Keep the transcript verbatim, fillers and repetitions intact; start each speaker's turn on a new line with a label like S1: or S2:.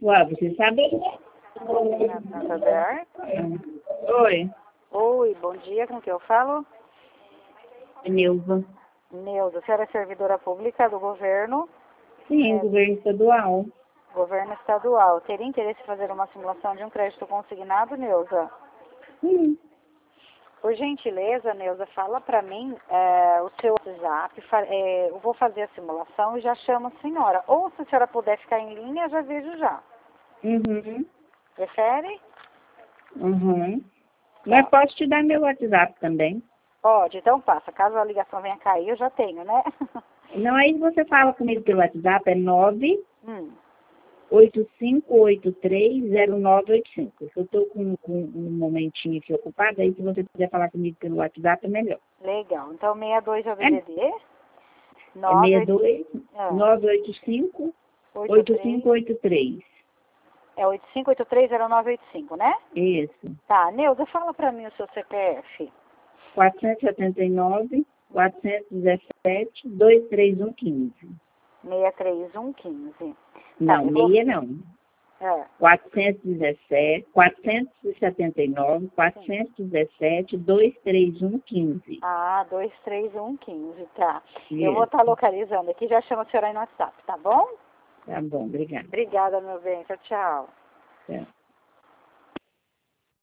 S1: Ué, você sabe?
S2: Santander.
S1: Oi,
S2: Oi, bom dia, com quem eu falo?
S1: Neuza.
S2: Neuza, a senhora é servidora pública do governo,
S1: Sim,
S2: É.
S1: governo estadual.
S2: governo estadual. Teria interesse em fazer uma simulação de um crédito consignado, Neuza?
S1: Sim.
S2: Por gentileza, Neuza, fala para mim é, o seu WhatsApp, fa- é, eu vou fazer a simulação e já chamo a senhora. Ou se a senhora puder ficar em linha, eu já vejo já.
S1: Uhum.
S2: Prefere?
S1: Uhum. Mas posso te dar meu WhatsApp também.
S2: Pode, então passa. Caso a ligação venha cair, eu já tenho, né?
S1: Não, aí você fala comigo pelo WhatsApp, é nove
S2: hum.
S1: oito cinco oito três zero nove oito cinco. Eu estou com, com um momentinho aqui ocupado, aí se você quiser falar comigo pelo WhatsApp é melhor.
S2: Legal. Então, sessenta e dois é o
S1: É,
S2: B D D?
S1: é seis dois
S2: Ah,
S1: nove oito cinco
S2: oito
S1: oito
S2: três
S1: cinco oito três.
S2: é oito cinco oito três zero nove oito cinco, né?
S1: Isso.
S2: Tá, Neuza, fala pra mim o seu C P F.
S1: quatrocentos e setenta e nove, quatrocentos e dezessete, dois três um quinze.
S2: seis três um um cinco. Tá,
S1: Não,
S2: eu vou...
S1: meia não.
S2: É,
S1: quatrocentos e dezessete, quatrocentos e setenta e nove, quatrocentos e dezessete, dois três um quinze.
S2: ah, dois três um um cinco, tá. Eu vou
S1: Isso.
S2: estar localizando aqui, já chamo a senhora aí no WhatsApp, tá bom?
S1: Tá bom, obrigada.
S2: Obrigada, meu bem. Tchau, tchau.
S1: Tchau.